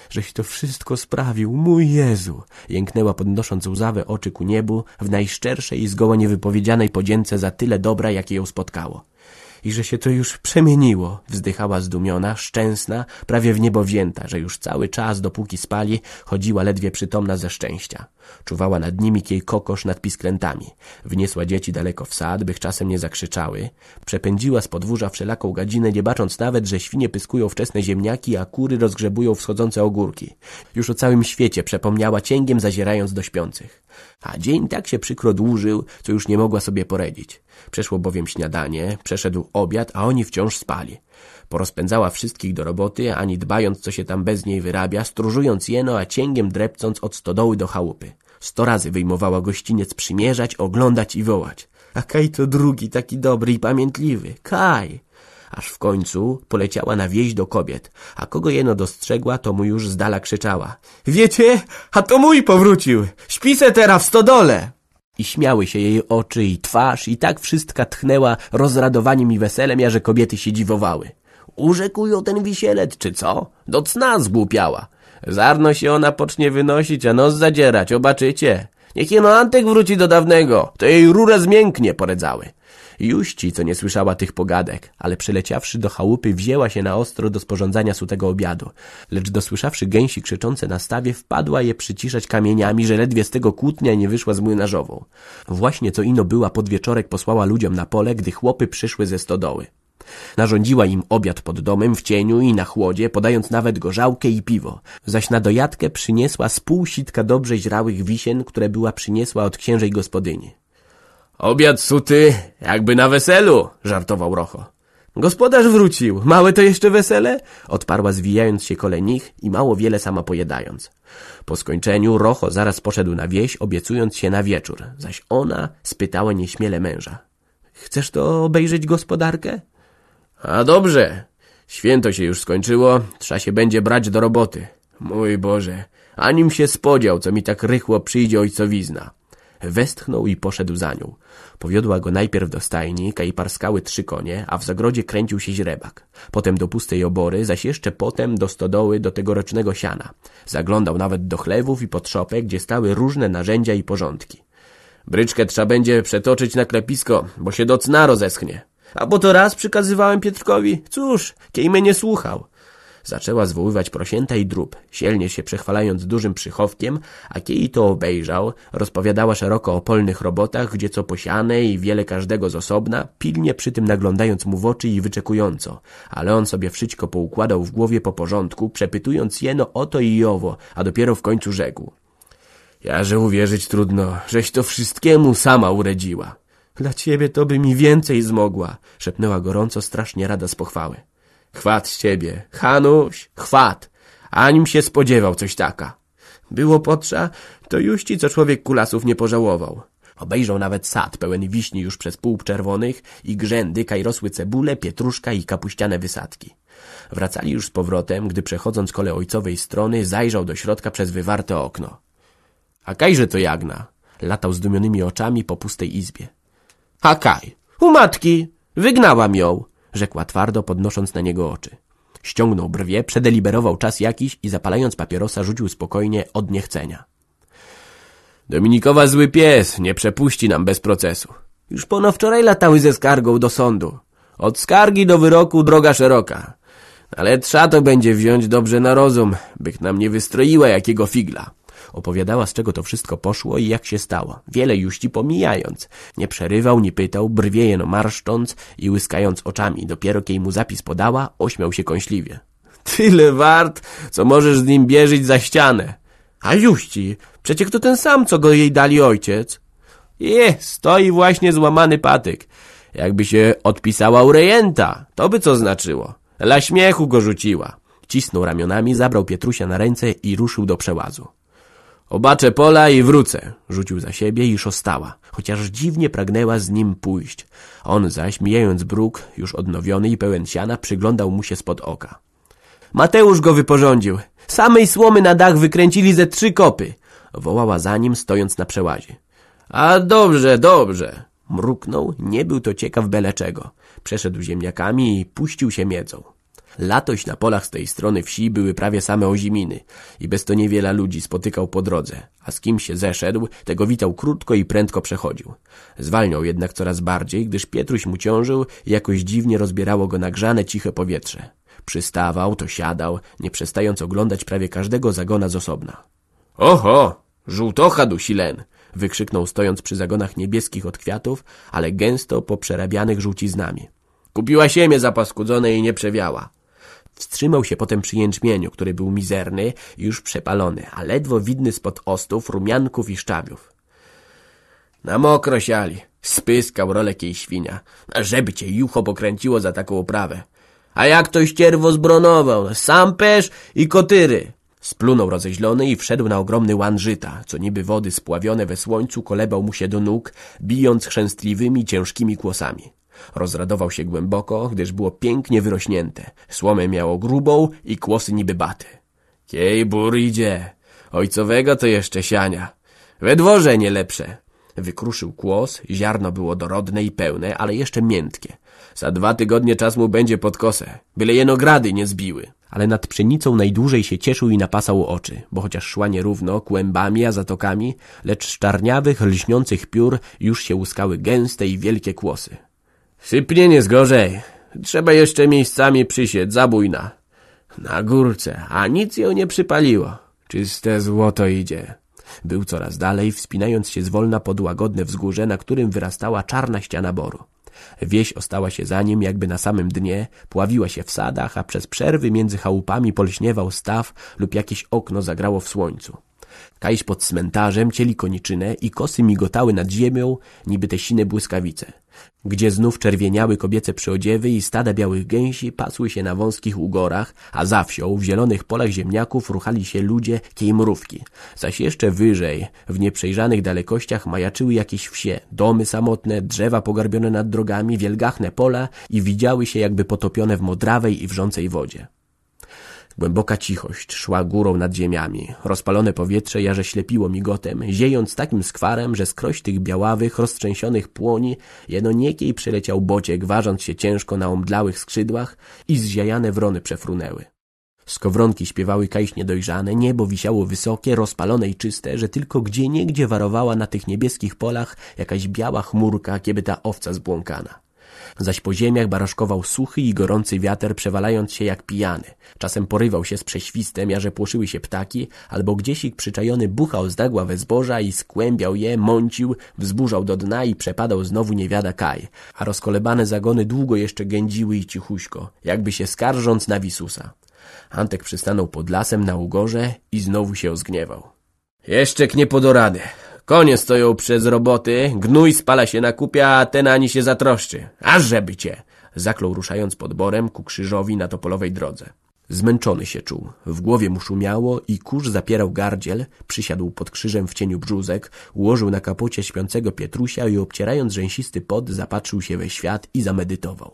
żeś to wszystko sprawił, mój Jezu! Jęknęła, podnosząc łzawe oczy ku niebu w najszczerszej i zgoła niewypowiedzianej podzięce za tyle dobra, jakie ją spotkało. I że się to już przemieniło, wzdychała zdumiona, szczęsna, prawie w niebo wzięta, że już cały czas, dopóki spali, chodziła ledwie przytomna ze szczęścia. Czuwała nad nimi kiej kokosz nad pisklętami. Wniesła dzieci daleko w sad, bych czasem nie zakrzyczały. Przepędziła z podwórza wszelaką gadzinę, nie bacząc nawet, że świnie pyskują wczesne ziemniaki, a kury rozgrzebują wschodzące ogórki. Już o całym świecie przepomniała, cięgiem zazierając do śpiących. A dzień tak się przykro dłużył, co już nie mogła sobie poradzić. Przeszło bowiem śniadanie, przeszedł obiad, a oni wciąż spali. Porozpędzała wszystkich do roboty, ani dbając, co się tam bez niej wyrabia, stróżując jeno, a cięgiem drepcąc od stodoły do chałupy. 100 razy wyjmowała gościniec przymierzać, oglądać i wołać. A Kaj to drugi, taki dobry i pamiętliwy. Kaj! Aż w końcu poleciała na wieś do kobiet, a kogo jeno dostrzegła, to mu już z dala krzyczała. Wiecie, a to mój powrócił! Śpi se teraz w stodole! I śmiały się jej oczy i twarz i tak wszystka tchnęła rozradowaniem i weselem, ja że kobiety się dziwowały. Urzekł ją ten wisielec, czy co? Do cna zgłupiała. Zarno się ona pocznie wynosić, a nos zadzierać, obaczycie. Niech jeno Antek wróci do dawnego, to jej rurę zmięknie, poredzały. Juści, co nie słyszała tych pogadek, ale przyleciawszy do chałupy, wzięła się na ostro do sporządzania sutego obiadu. Lecz dosłyszawszy gęsi krzyczące na stawie, wpadła je przyciszać kamieniami, że ledwie z tego kłótnia nie wyszła z młynarzową. Właśnie co ino była pod wieczorek posłała ludziom na pole, gdy chłopy przyszły ze stodoły. Narządziła im obiad pod domem, w cieniu i na chłodzie, podając nawet gorzałkę i piwo. Zaś na dojatkę przyniesła z pół sitka dobrze źrałych wisien, które była przyniesła od księżej gospodyni. Obiad suty, jakby na weselu, żartował Rocho. Gospodarz wrócił, małe to jeszcze wesele? Odparła, zwijając się koło nich i mało wiele sama pojedając. Po skończeniu Rocho zaraz poszedł na wieś, obiecując się na wieczór, zaś ona spytała nieśmiele męża. Chcesz to obejrzeć gospodarkę? A dobrze, święto się już skończyło, trzeba się będzie brać do roboty. Mój Boże, anim się spodziewał, co mi tak rychło przyjdzie ojcowizna. Westchnął i poszedł za nią. Powiodła go najpierw do stajni, kaj parskały 3 konie, a w zagrodzie kręcił się źrebak. Potem do pustej obory, zaś jeszcze potem do stodoły, do tegorocznego siana. Zaglądał nawet do chlewów i podszopek, gdzie stały różne narzędzia i porządki. Bryczkę trzeba będzie przetoczyć na klepisko, bo się do cna rozeschnie. A bo to raz przykazywałem Pietrkowi. Cóż, kiej mnie nie słuchał. Zaczęła zwoływać prosięta i drób, silnie się przechwalając dużym przychowkiem, a kiej to obejrzał, rozpowiadała szeroko o polnych robotach, gdzie co posiane i wiele każdego z osobna, pilnie przy tym naglądając mu w oczy i wyczekująco, ale on sobie wszystko poukładał w głowie po porządku, przepytując jeno o to i owo, a dopiero w końcu rzekł. Jarze uwierzyć trudno, żeś to wszystkiemu sama uredziła. Dla ciebie to by mi więcej zmogła, szepnęła gorąco, strasznie rada z pochwały. Chwat z ciebie, Hanuś, chwat, anim się spodziewał coś taka. Było potrza, to juści, co człowiek kulasów nie pożałował. Obejrzał nawet sad pełen wiśni już przez pół czerwonych i grzędy, kaj rosły cebule, pietruszka i kapuściane wysadki. Wracali już z powrotem, gdy przechodząc kole ojcowej strony, zajrzał do środka przez wywarte okno. A kajże to jagna? Latał zdumionymi oczami po pustej izbie. A kaj, u matki, wygnałam ją, rzekła twardo, podnosząc na niego oczy. Ściągnął brwie, przedeliberował czas jakiś i zapalając papierosa rzucił spokojnie od niechcenia. Dominikowa zły pies, nie przepuści nam bez procesu. Już pono wczoraj latały ze skargą do sądu. Od skargi do wyroku droga szeroka. Ale trza to będzie wziąć dobrze na rozum, bych nam nie wystroiła jakiego figla. Opowiadała, z czego to wszystko poszło i jak się stało, wiele juści pomijając. Nie przerywał, nie pytał, brwie jeno marszcząc i łyskając oczami. Dopiero kiedy mu zapis podała, ośmiał się kąśliwie. Tyle wart, co możesz z nim bierzyć za ścianę. A juści, przecie to ten sam, co go jej dali ojciec. Stoi właśnie złamany patyk. Jakby się odpisała u rejenta, to by co znaczyło. Dla śmiechu go rzuciła. Cisnął ramionami, zabrał Pietrusia na ręce i ruszył do przełazu. Obaczę pola i wrócę, rzucił za siebie i szostała, chociaż dziwnie pragnęła z nim pójść. On zaś, mijając bruk, już odnowiony i pełen siana, przyglądał mu się spod oka. Mateusz go wyporządził. Samej słomy na dach wykręcili ze 3 kopy, wołała za nim, stojąc na przełazie. A dobrze, dobrze, mruknął, nie był to ciekaw byle czego. Przeszedł ziemniakami i puścił się miedzą. Latoś na polach z tej strony wsi były prawie same oziminy i bez to niewiele ludzi spotykał po drodze, a z kim się zeszedł, tego witał krótko i prędko przechodził. Zwalniał jednak coraz bardziej, gdyż Pietruś mu ciążył i jakoś dziwnie rozbierało go nagrzane, ciche powietrze. Przystawał, to siadał, nie przestając oglądać prawie każdego zagona z osobna. Oho, żółtocha dusi len! Wykrzyknął, stojąc przy zagonach niebieskich od kwiatów, ale gęsto poprzerabianych żółciznami. Kupiła siemię zapaskudzone i nie przewiała. Wstrzymał się potem przy jęczmieniu, który był mizerny i już przepalony, a ledwo widny spod ostów, rumianków i szczawiów. Na mokro siali, spyskał rolek jej świnia, żeby cię jucho pokręciło za taką oprawę. A jak to ścierwo zbronował, sam pesz i kotyry. Splunął rozeźlony i wszedł na ogromny łan żyta, co niby wody spławione we słońcu kolebał mu się do nóg, bijąc chrzęstliwymi, ciężkimi kłosami. Rozradował się głęboko, gdyż było pięknie wyrośnięte. Słomę miało grubą i kłosy niby baty. Kiej bór idzie, ojcowego to jeszcze siania. We dworze nie lepsze. Wykruszył kłos, ziarno było dorodne i pełne, ale jeszcze miętkie. Za 2 tygodnie czas mu będzie pod kosę, byle jeno grady nie zbiły. Ale nad pszenicą najdłużej się cieszył i napasał oczy, bo chociaż szła nierówno, kłębami a zatokami, lecz z czarniawych, lśniących piór już się łuskały gęste i wielkie kłosy. Sypnie nie zgorzej, trzeba jeszcze miejscami przysieć, zabójna. Na górce, a nic ją nie przypaliło. Czyste złoto idzie. Był coraz dalej, wspinając się zwolna pod łagodne wzgórze, na którym wyrastała czarna ściana boru. Wieś ostała się za nim jakby na samym dnie, pławiła się w sadach, a przez przerwy między chałupami polśniewał staw lub jakieś okno zagrało w słońcu. Kajś pod cmentarzem cieli koniczynę i kosy migotały nad ziemią, niby te sine błyskawice. Gdzie znów czerwieniały kobiece przyodziewy i stada białych gęsi pasły się na wąskich ugorach, a za wsią w zielonych polach ziemniaków ruchali się ludzie kiej mrówki. Zaś jeszcze wyżej, w nieprzejrzanych dalekościach majaczyły jakieś wsie, domy samotne, drzewa pogarbione nad drogami, wielgachne pola i widziały się jakby potopione w modrawej i wrzącej wodzie. Głęboka cichość szła górą nad ziemiami. Rozpalone powietrze jarze ślepiło migotem, ziejąc takim skwarem, że skroś tych białawych, roztrzęsionych płoni jeno niekiej przeleciał bociek, ważąc się ciężko na omdlałych skrzydłach i zziajane wrony przefrunęły. Skowronki śpiewały kajś niedojrzane, niebo wisiało wysokie, rozpalone i czyste, że tylko gdzieniegdzie warowała na tych niebieskich polach jakaś biała chmurka, kieby ta owca zbłąkana. Zaś po ziemiach baroszkował suchy i gorący wiatr, przewalając się jak pijany. Czasem porywał się z prześwistem, jarze płoszyły się ptaki, albo gdziesik przyczajony buchał z dagła we zboża i skłębiał je, mącił, wzburzał do dna i przepadał znowu niewiada kaj, a rozkolebane zagony długo jeszcze gędziły i cichuśko, jakby się skarżąc na Wisusa. Antek przystanął pod lasem na ugorze i znowu się zgniewał. Jeszcze nie podorany. Konie stoją przez roboty, gnój spala się na kupie, a ten ani się zatroszczy. A żeby cię! Zaklął, ruszając pod borem ku krzyżowi na topolowej drodze. Zmęczony się czuł, w głowie mu szumiało i kurz zapierał gardziel, przysiadł pod krzyżem w cieniu brzózek, ułożył na kapocie śpiącego Pietrusia i obcierając rzęsisty pot zapatrzył się we świat i zamedytował.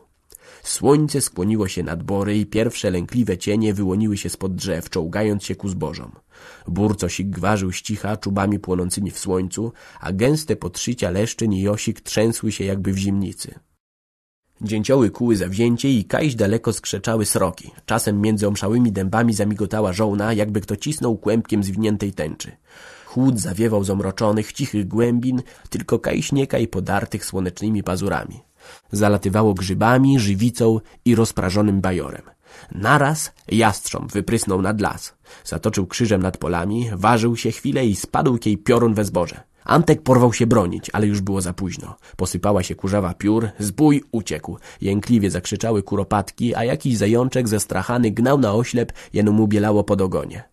Słońce skłoniło się nad bory i pierwsze lękliwe cienie wyłoniły się spod drzew, czołgając się ku zbożom. Bór cosik gwarzył z cicha czubami płonącymi w słońcu, a gęste podszycia leszczyn i osik trzęsły się jakby w zimnicy. Dzięcioły kuły zawzięcie i kajś daleko skrzeczały sroki. Czasem między omszałymi dębami zamigotała żołna, jakby kto cisnął kłębkiem zwiniętej tęczy. Chłód zawiewał z omroczonych, cichych głębin, tylko kajś niekaj podartych słonecznymi pazurami. Zalatywało grzybami, żywicą i rozprażonym bajorem. Naraz jastrząb wyprysnął nad las. Zatoczył krzyżem nad polami, ważył się chwilę i spadł kiej piorun we zboże. Antek porwał się bronić, ale już było za późno. Posypała się kurzawa piór, zbój uciekł. Jękliwie zakrzyczały kuropatki, a jakiś zajączek zestrachany gnał na oślep, jeno mu bielało pod ogonie.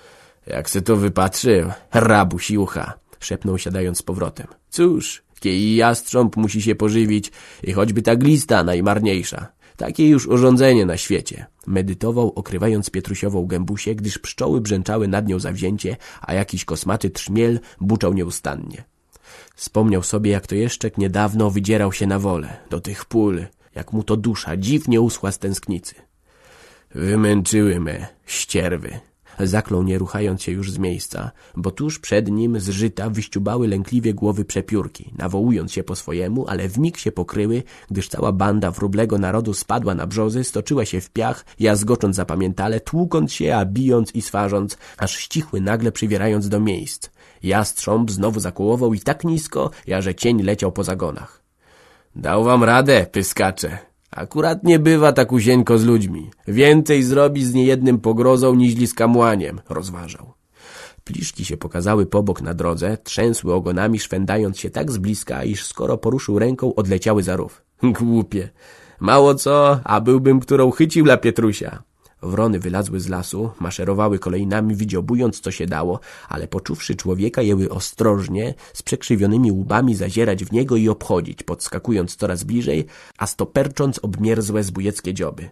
Jak se to wypatrzył, rabuś jucha, szepnął siadając z powrotem. Cóż, kiej jastrząb musi się pożywić i choćby ta glista najmarniejsza. Takie już urządzenie na świecie. Medytował, okrywając Pietrusiową gębusię, gdyż pszczoły brzęczały nad nią zawzięcie, a jakiś kosmaty trzmiel buczał nieustannie. Wspomniał sobie, jak to jeszcze niedawno wydzierał się na wolę, do tych pól, jak mu to dusza dziwnie uschła z tęsknicy. Wymęczyły me ścierwy. Zaklął, nie ruchając się już z miejsca, bo tuż przed nim z żyta wyściubały lękliwie głowy przepiórki, nawołując się po swojemu, ale wmig się pokryły, gdyż cała banda wróblego narodu spadła na brzozy, stoczyła się w piach, jazgocząc zapamiętale, tłukąc się, a bijąc i swarząc, aż ścichły nagle, przywierając do miejsc. Jastrząb znowu zakołował i tak nisko, że cień leciał po zagonach. Dał wam radę, pyskacze. Akurat nie bywa tak usieńko z ludźmi. Więcej zrobi z niejednym pogrozą, niźli z kamłaniem, rozważał. Pliszki się pokazały pobok na drodze, trzęsły ogonami, szwendając się tak z bliska, iż skoro poruszył ręką, odleciały za rów. Głupie. Mało co, a byłbym którą chycił dla Pietrusia. Wrony wylazły z lasu, maszerowały kolejnami, wydziobując co się dało, ale poczuwszy człowieka, jęły ostrożnie, z przekrzywionymi łbami zazierać w niego i obchodzić, podskakując coraz bliżej, a stopercząc obmierzłe zbójeckie dzioby.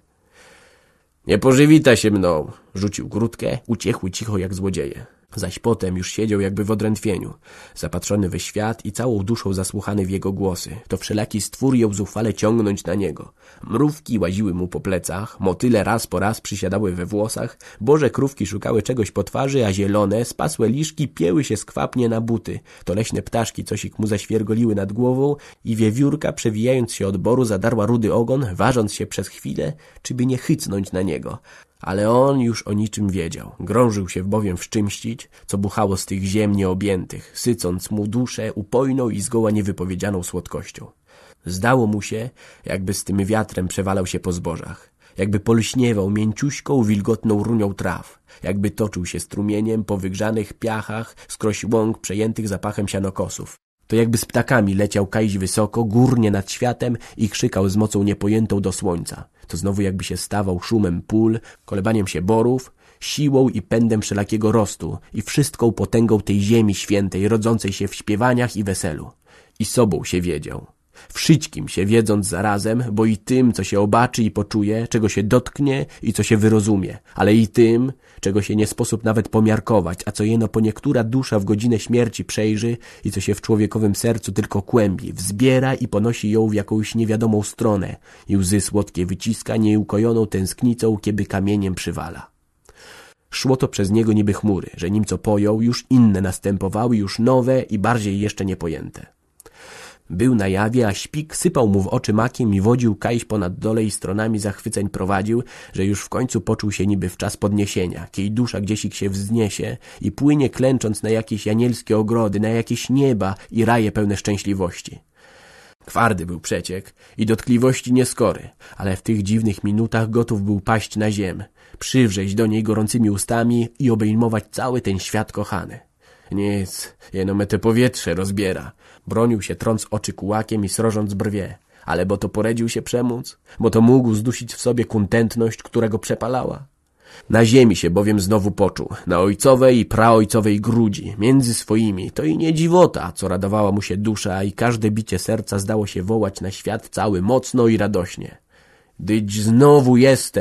Nie pożywita się mną, rzucił grudkę, uciechły cicho jak złodzieje. Zaś potem już siedział jakby w odrętwieniu, zapatrzony we świat i całą duszą zasłuchany w jego głosy. To wszelaki stwór jął zuchwale ciągnąć na niego. Mrówki łaziły mu po plecach, motyle raz po raz przysiadały we włosach, boże krówki szukały czegoś po twarzy, a zielone, spasłe liszki pieły się skwapnie na buty. To leśne ptaszki cosik mu zaświergoliły nad głową i wiewiórka, przewijając się od boru, zadarła rudy ogon, ważąc się przez chwilę, czy by nie chycnąć na niego. Ale on już o niczym wiedział. Grążył się bowiem wszczymścić, co buchało z tych ziem nieobjętych, sycąc mu duszę upojną i zgoła niewypowiedzianą słodkością. Zdało mu się, jakby z tym wiatrem przewalał się po zbożach, jakby polśniewał mięciuśką, wilgotną runią traw, jakby toczył się strumieniem po wygrzanych piachach skroś łąk przejętych zapachem sianokosów. To jakby z ptakami leciał kajś wysoko, górnie nad światem i krzykał z mocą niepojętą do słońca. To znowu jakby się stawał szumem pól, kolebaniem się borów, siłą i pędem wszelakiego rostu i wszystką potęgą tej ziemi świętej, rodzącej się w śpiewaniach i weselu. I sobą się wiedział. Wszystkim się wiedząc zarazem, bo i tym, co się obaczy i poczuje, czego się dotknie i co się wyrozumie, ale i tym, czego się nie sposób nawet pomiarkować, a co jeno po niektóra dusza w godzinę śmierci przejrzy i co się w człowiekowym sercu tylko kłębi, wzbiera i ponosi ją w jakąś niewiadomą stronę i łzy słodkie wyciska nieukojoną tęsknicą, kiedy kamieniem przywala. Szło to przez niego niby chmury, że nim co pojął, już inne następowały, już nowe i bardziej jeszcze niepojęte. Był na jawie, a śpik sypał mu w oczy makiem i wodził kajś ponad dole i stronami zachwyceń prowadził, że już w końcu poczuł się niby w czas podniesienia, kiej dusza gdziesik się wzniesie i płynie klęcząc na jakieś anielskie ogrody, na jakieś nieba i raje pełne szczęśliwości. Twardy był przeciek i dotkliwości nieskory, ale w tych dziwnych minutach gotów był paść na ziem, przywrzeć do niej gorącymi ustami i obejmować cały ten świat kochany. Nic, jeno me te powietrze rozbiera. Bronił się, trąc oczy kułakiem i srożąc brwie. Ale bo to poradził się przemóc? Bo to mógł zdusić w sobie kuntentność, która go przepalała? Na ziemi się bowiem znowu poczuł, na ojcowej i praojcowej grudzi, między swoimi. To i nie dziwota, co radowała mu się dusza i każde bicie serca zdało się wołać na świat cały mocno i radośnie. Dyć znowu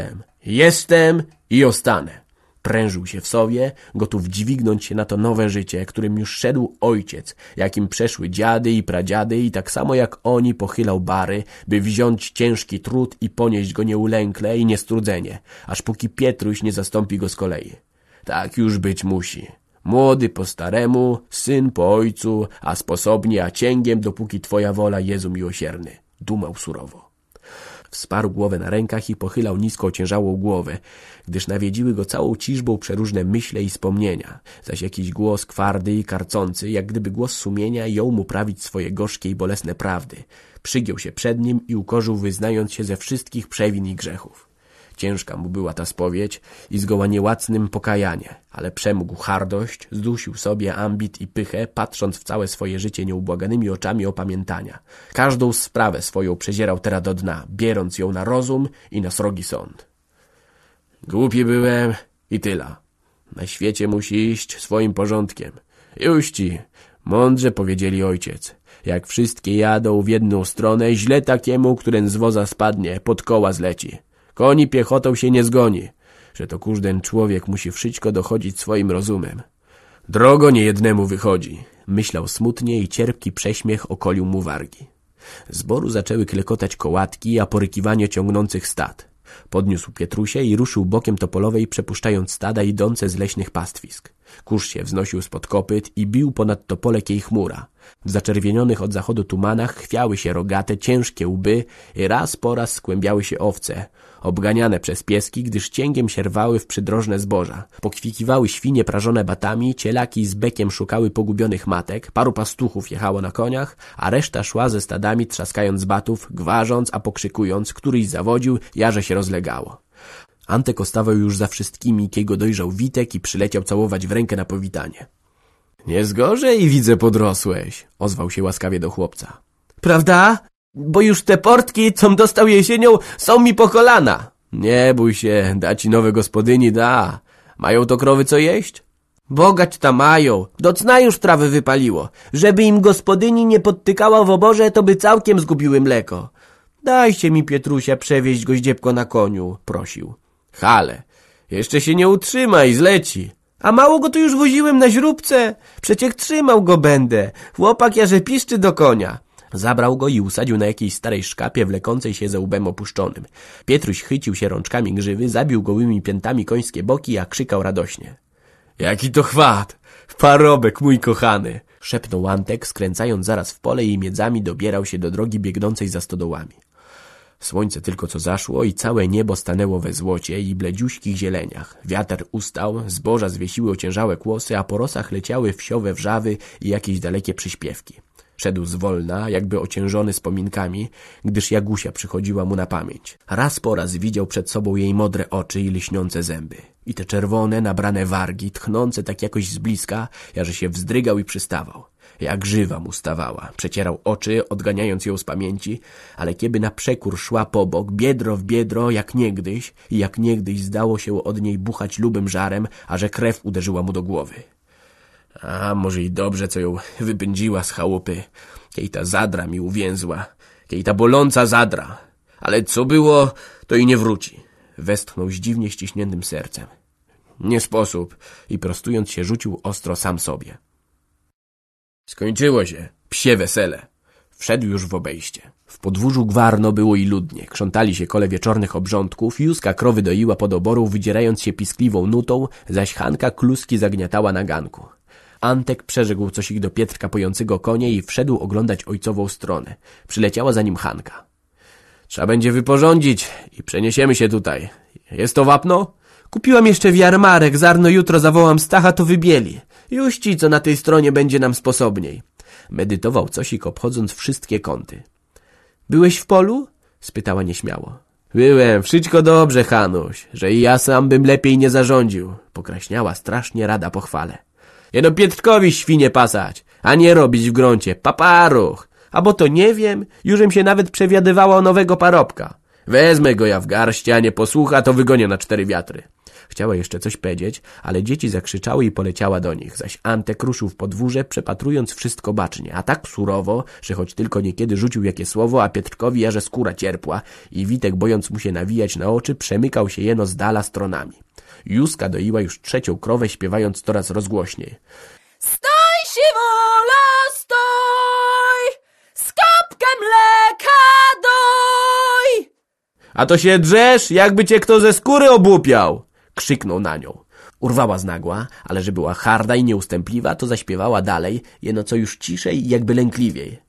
jestem i ostanę. Prężył się w sobie, gotów dźwignąć się na to nowe życie, którym już szedł ojciec, jakim przeszły dziady i pradziady i tak samo jak oni pochylał bary, by wziąć ciężki trud i ponieść go nieulękle i niestrudzenie, aż póki Pietruś nie zastąpi go z kolei. Tak już być musi. Młody po staremu, syn po ojcu, a sposobni, a cięgiem, dopóki twoja wola, Jezu miłosierny. Dumał surowo. Wsparł głowę na rękach i pochylał nisko ociężałą głowę, gdyż nawiedziły go całą ciżbą przeróżne myśle i wspomnienia, zaś jakiś głos kwardy i karcący, jak gdyby głos sumienia, jął mu prawić swoje gorzkie i bolesne prawdy. Przygiął się przed nim i ukorzył, wyznając się ze wszystkich przewin i grzechów. Ciężka mu była ta spowiedź i zgoła niełacnym pokajanie, ale przemógł hardość, zdusił sobie ambit i pychę, patrząc w całe swoje życie nieubłaganymi oczami opamiętania. Każdą sprawę swoją przezierał teraz do dna, bierąc ją na rozum i na srogi sąd. Głupi byłem i tyle. Na świecie musi iść swoim porządkiem. Już ci, mądrze powiedzieli ojciec. Jak wszystkie jadą w jedną stronę, źle takiemu, któren z woza spadnie, pod koła zleci. Koni piechotą się nie zgoni, że to każdy człowiek musi wszystko dochodzić swoim rozumem. Drogo niejednemu wychodzi, myślał smutnie i cierpki prześmiech okolił mu wargi. Z boru zaczęły klekotać kołatki, a porykiwanie ciągnących stad. Podniósł Pietrusia i ruszył bokiem Topolowej, przepuszczając stada idące z leśnych pastwisk. Kurz się wznosił spod kopyt i bił ponad Topolek jej chmura. W zaczerwienionych od zachodu tumanach chwiały się rogate, ciężkie łby i raz po raz skłębiały się owce, obganiane przez pieski, gdyż cięgiem się rwały w przydrożne zboża. Pokwikiwały świnie prażone batami, cielaki z bekiem szukały pogubionych matek, paru pastuchów jechało na koniach, a reszta szła ze stadami, trzaskając z batów, gwarząc, a pokrzykując, któryś zawodził, jarze się rozlegało. Antek ostawał już za wszystkimi, kiedy go dojrzał Witek i przyleciał całować w rękę na powitanie. Nie zgorzej, widzę, podrosłeś, ozwał się łaskawie do chłopca. Prawda? Bo już te portki, com dostał jesienią, są mi po kolana. Nie bój się, da ci nowe gospodyni, da. Mają to krowy co jeść? Bogać ta mają, do cna już trawy wypaliło. Żeby im gospodyni nie podtykała w oborze, to by całkiem zgubiły mleko. Dajcie mi, Pietrusia, przewieźć goździebko na koniu, prosił. Hale, jeszcze się nie utrzyma i zleci. A mało go tu już woziłem na źróbce. Przeciech trzymał go będę. Chłopak jarze piszczy do konia. Zabrał go i usadził na jakiejś starej szkapie wlekącej się za łbem opuszczonym. Pietruś chycił się rączkami grzywy, zabił gołymi piętami końskie boki, a krzykał radośnie. Jaki to chwat! Parobek, mój kochany! Szepnął Antek, skręcając zaraz w pole i miedzami dobierał się do drogi biegnącej za stodołami. Słońce tylko co zaszło i całe niebo stanęło we złocie i bledziuśkich zieleniach. Wiatr ustał, zboża zwiesiły ociężałe kłosy, a po rosach leciały wsiowe wrzawy i jakieś dalekie przyśpiewki. Szedł zwolna, jakby ociężony wspominkami, gdyż Jagusia przychodziła mu na pamięć. Raz po raz widział przed sobą jej modre oczy i lśniące zęby. I te czerwone, nabrane wargi, tchnące tak jakoś z bliska, że się wzdrygał i przystawał. Jak żywa mu stawała. Przecierał oczy, odganiając ją z pamięci, ale kiedy na przekór szła po bok, biedro w biedro, jak niegdyś zdało się od niej buchać lubym żarem, a że krew uderzyła mu do głowy. A może i dobrze, co ją wypędziła z chałupy. Kiej ta zadra mi uwięzła. Kiej ta boląca zadra. Ale co było, to i nie wróci. Westchnął z dziwnie ściśniętym sercem. Nie sposób. I prostując się rzucił ostro sam sobie. Skończyło się. Psie wesele. Wszedł już w obejście. W podwórzu gwarno było i ludnie. Krzątali się kole wieczornych obrządków, Józka krowy doiła pod oborą, wydzierając się piskliwą nutą, zaś Hanka kluski zagniatała na ganku. Antek przerzekł coś ich do Pietrka pojącego konie i wszedł oglądać ojcową stronę. Przyleciała za nim Hanka. Trzeba będzie wyporządzić i przeniesiemy się tutaj. Jest to wapno? Kupiłam jeszcze w jarmarek, zarno jutro zawołam Stacha, to wybieli. Juści, co na tej stronie będzie nam sposobniej. Medytował Cosik, obchodząc wszystkie kąty. Byłeś w polu? Spytała nieśmiało. Byłem, wszystko dobrze, Hanuś, że i ja sam bym lepiej nie zarządził. Pokraśniała strasznie rada po chwale. Jeno Pietrkowi świnie pasać, a nie robić w gruncie, paparuch. A bo to nie wiem, jużem się nawet przewiadywała o nowego parobka. Wezmę go ja w garści, a nie posłucha, to wygonię na 4 wiatry. Chciała jeszcze coś powiedzieć, ale dzieci zakrzyczały i poleciała do nich, zaś Antek ruszył w podwórze, przepatrując wszystko bacznie, a tak surowo, że choć tylko niekiedy rzucił jakie słowo, a Pietrkowi jarze skóra cierpła i Witek, bojąc mu się nawijać na oczy, przemykał się jeno z dala stronami. Józka doiła już 3. krowę, śpiewając coraz rozgłośniej. Stoj, siwola, stoj! Skopkę mleka doj! A to się drzesz, jakby cię kto ze skóry obłupiał! Krzyknął na nią. Urwała znagła, ale że była harda i nieustępliwa, to zaśpiewała dalej, jeno co już ciszej i jakby lękliwiej.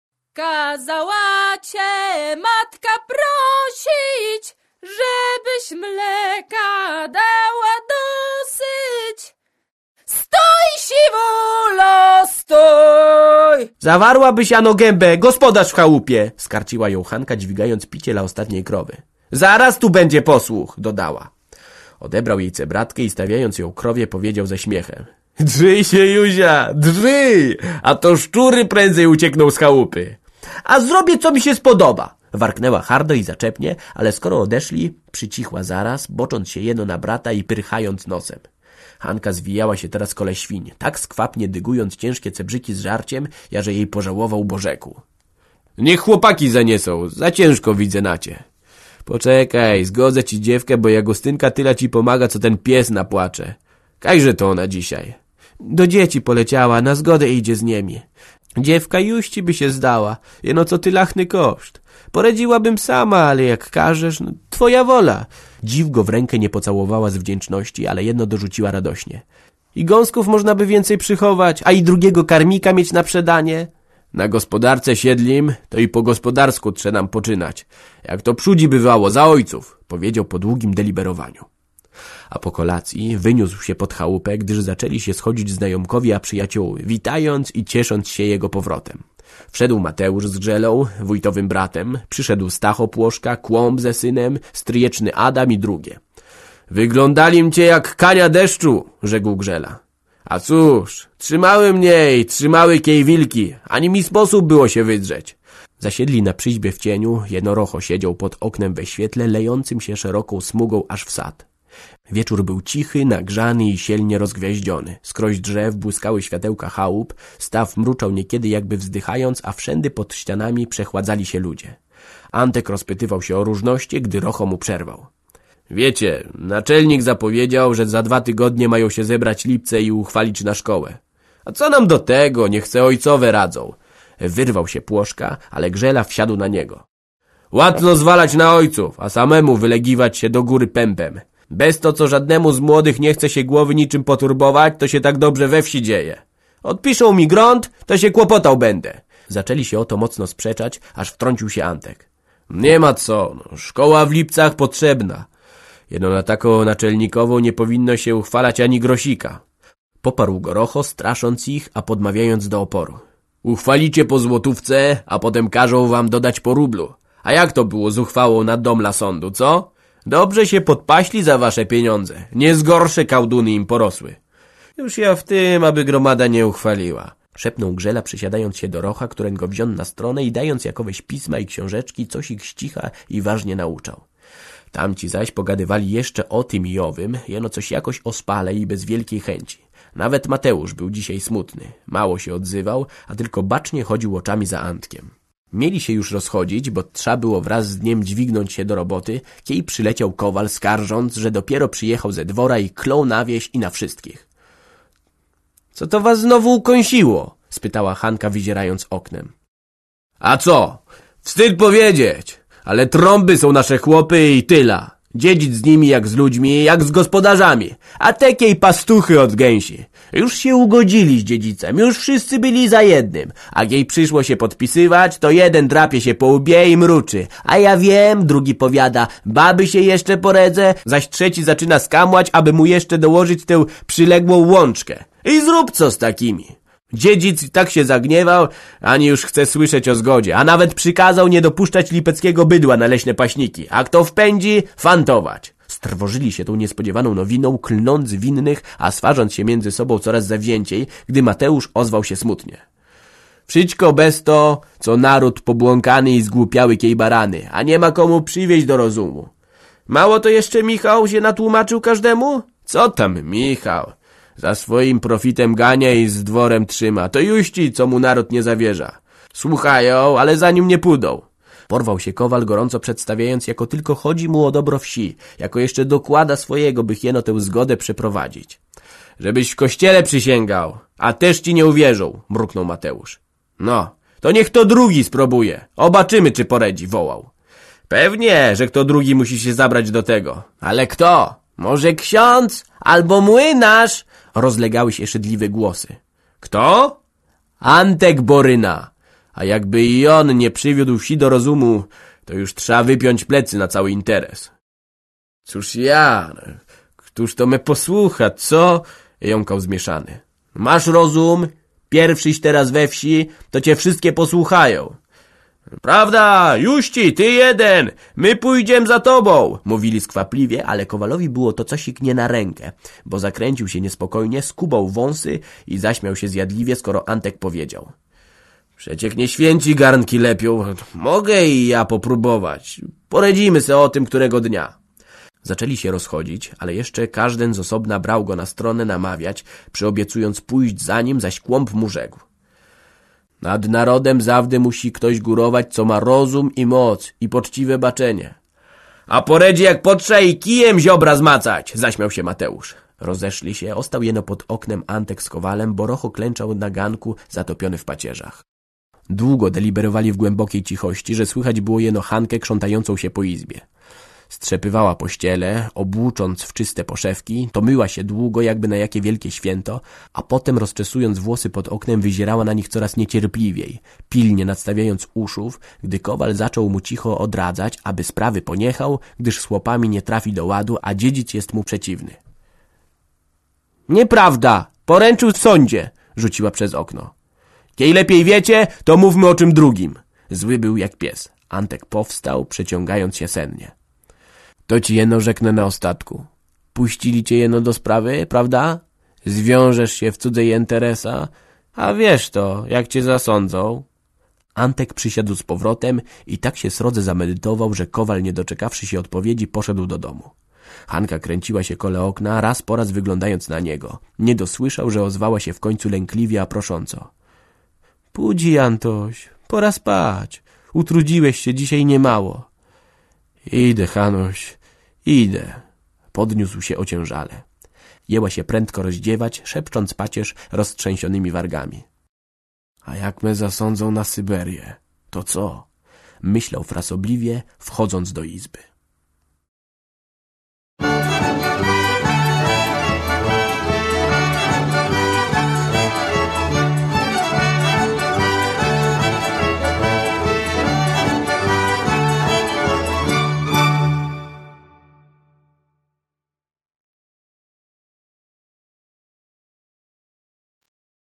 Kazała cię matka prosić, żebyś mleka dała dosyć. Stój, siwulo, stój! Zawarłabyś ano gębę, gospodarz w chałupie! Skarciła ją Hanka, dźwigając picie dla ostatniej krowy. Zaraz tu będzie posłuch, dodała. Odebrał jej cebratkę i stawiając ją krowie powiedział ze śmiechem. Drzyj się, Józia, drzyj! A to szczury prędzej uciekną z chałupy. A zrobię, co mi się spodoba! Warknęła hardo i zaczepnie, ale skoro odeszli, przycichła zaraz, bocząc się jeno na brata i pyrchając nosem. Hanka zwijała się teraz kole świń, tak skwapnie dygując ciężkie cebrzyki z żarciem, że jej pożałował, bo rzekł. Niech chłopaki zaniesą, za ciężko widzę na cię. Poczekaj, zgodzę ci dziewkę, bo Jagostynka tyle ci pomaga, co ten pies napłacze. Kajże to ona dzisiaj? Do dzieci poleciała, na zgodę idzie z nimi. Dziewka juści by się zdała, jeno co ty lachny koszt. Poradziłabym sama, ale jak każesz, no, twoja wola. Dziw go w rękę nie pocałowała z wdzięczności, ale jedno dorzuciła radośnie. I gąsków można by więcej przychować, a i drugiego karmika mieć na przedanie. Na gospodarce siedlim, to i po gospodarsku trzeba nam poczynać. Jak to przudzi bywało, za ojców, powiedział po długim deliberowaniu. A po kolacji wyniósł się pod chałupę, gdyż zaczęli się schodzić znajomkowie a przyjacioły, witając i ciesząc się jego powrotem. Wszedł Mateusz z Grzelą, wójtowym bratem, przyszedł Stacho Płoszka, Kłąb ze synem, stryjeczny Adam i drugie. Wyglądali mnie jak kania deszczu, rzekł Grzela. A cóż, trzymały mnie i trzymały kiej wilki, ani mi sposób było się wydrzeć. Zasiedli na przyźbie w cieniu, jednorocho siedział pod oknem we świetle lejącym się szeroką smugą aż w sad. Wieczór był cichy, nagrzany i silnie rozgwiaździony. Skroś drzew błyskały światełka chałup, staw mruczał niekiedy jakby wzdychając, a wszędy pod ścianami przechładzali się ludzie. Antek rozpytywał się o różności, gdy Rocho mu przerwał. Wiecie, naczelnik zapowiedział, że za 2 tygodnie mają się zebrać lipce i uchwalić na szkołę. A co nam do tego, niech se ojcowe radzą. Wyrwał się Płoszka, ale Grzela wsiadł na niego. Łatno zwalać na ojców, a samemu wylegiwać się do góry pępem. Bez to, co żadnemu z młodych nie chce się głowy niczym poturbować, to się tak dobrze we wsi dzieje. Odpiszą mi grunt, to się kłopotał będę. Zaczęli się o to mocno sprzeczać, aż wtrącił się Antek. Nie ma co, no, szkoła w Lipcach potrzebna. Jedno na taką naczelnikową nie powinno się uchwalać ani grosika. Poparł go Rocho, strasząc ich, a podmawiając do oporu. Uchwalicie po złotówce, a potem każą wam dodać po rublu. A jak to było z uchwałą na dom dla sądu, co? Dobrze się podpaśli za wasze pieniądze. Nie z gorsze kałduny im porosły. Już ja w tym, aby gromada nie uchwaliła. Szepnął Grzela, przysiadając się do Rocha, którego wziął na stronę i dając jakoweś pisma i książeczki, coś ich ścicha i ważnie nauczał. Tamci zaś pogadywali jeszcze o tym i owym, jeno coś jakoś ospale i bez wielkiej chęci. Nawet Mateusz był dzisiaj smutny. Mało się odzywał, a tylko bacznie chodził oczami za Antkiem. Mieli się już rozchodzić, bo trzeba było wraz z dniem dźwignąć się do roboty, kiedy przyleciał Kowal, skarżąc, że dopiero przyjechał ze dwora i klął na wieś i na wszystkich. — Co to was znowu ukąsiło? — spytała Hanka, wyzierając oknem. — A co? Wstyd powiedzieć, ale trąby są nasze chłopy i tyla. Dziedzic z nimi jak z ludźmi, jak z gospodarzami, a tekiej pastuchy od gęsi. Już się ugodzili z dziedzicem, już wszyscy byli za jednym, a jej przyszło się podpisywać, to jeden drapie się po łbie i mruczy. A ja wiem, drugi powiada, baby się jeszcze poredzę, zaś trzeci zaczyna skamłać, aby mu jeszcze dołożyć tę przyległą łączkę. I zrób co z takimi. Dziedzic tak się zagniewał, ani już chce słyszeć o zgodzie, a nawet przykazał nie dopuszczać lipeckiego bydła na leśne paśniki, a kto wpędzi, fantować. Strwożyli się tą niespodziewaną nowiną, klnąc winnych, a swarząc się między sobą coraz zawzięciej, gdy Mateusz ozwał się smutnie. Wszystko bez to, co naród pobłąkany i zgłupiały kiej barany, a nie ma komu przywieźć do rozumu. Mało to jeszcze Michał się natłumaczył każdemu? Co tam Michał? Za swoim profitem gania i z dworem trzyma. To juści, co mu naród nie zawierza. Słuchają, ale za nim nie pójdą. Porwał się Kowal, gorąco przedstawiając, jako tylko chodzi mu o dobro wsi, jako jeszcze dokłada swojego, by jeno tę zgodę przeprowadzić. Żebyś w kościele przysięgał, a też ci nie uwierzą, mruknął Mateusz. No, to niech to drugi spróbuje. Obaczymy, czy poredzi, wołał. Pewnie, że kto drugi musi się zabrać do tego. Ale kto? Może ksiądz? Albo młynarz? Rozlegały się szydliwe głosy. Kto? Antek Boryna. A jakby i on nie przywiódł wsi do rozumu, to już trzeba wypiąć plecy na cały interes. Cóż ja, któż to me posłucha, co? Jąkał zmieszany. Masz rozum? Pierwszyś teraz we wsi, to cię wszystkie posłuchają. Prawda, juści, ty jeden, my pójdziem za tobą, mówili skwapliwie, ale Kowalowi było to cosik nie na rękę, bo zakręcił się niespokojnie, skubał wąsy i zaśmiał się zjadliwie, skoro Antek powiedział. Przeciek nie święci garnki lepią, mogę i ja popróbować, poradzimy se o tym którego dnia. Zaczęli się rozchodzić, ale jeszcze każden z osobna brał go na stronę namawiać, przyobiecując pójść za nim, zaś Kłąb mu rzekł. Nad narodem zawdy musi ktoś górować, co ma rozum i moc i poczciwe baczenie. A poredzi jak potrza i kijem ziobra zmacać, zaśmiał się Mateusz. Rozeszli się, ostał jeno pod oknem Antek z Kowalem, bo Rocho klęczał na ganku zatopiony w pacierzach. Długo deliberowali w głębokiej cichości, że słychać było jeno Hankę krzątającą się po izbie. Strzepywała pościele, obłócząc w czyste poszewki, to myła się długo, jakby na jakie wielkie święto, a potem rozczesując włosy pod oknem, wyzierała na nich coraz niecierpliwiej, pilnie nadstawiając uszów, gdy Kowal zaczął mu cicho odradzać, aby sprawy poniechał, gdyż z chłopami nie trafi do ładu, a dziedzic jest mu przeciwny. Nieprawda! Poręczył w sądzie! Rzuciła przez okno. Kiej lepiej wiecie, to mówmy o czym drugim. Zły był jak pies. Antek powstał, przeciągając się sennie. To ci jeno rzeknę na ostatku. Puścili cię jeno do sprawy, prawda? Zwiążesz się w cudzej interesa, a wiesz to, jak cię zasądzą. Antek przysiadł z powrotem i tak się srodze zamedytował, że Kowal, nie doczekawszy się odpowiedzi, poszedł do domu. Hanka kręciła się kole okna, raz po raz wyglądając na niego. Nie dosłyszał, że ozwała się w końcu lękliwie, a prosząco. Budzi, Antoś, pora spać. Utrudziłeś się dzisiaj niemało. Idę, Hanuś, idę. Podniósł się ociężale. Jęła się prędko rozdziewać, szepcząc pacierz roztrzęsionymi wargami. A jak me zasądzą na Syberię, to co? Myślał frasobliwie, wchodząc do izby.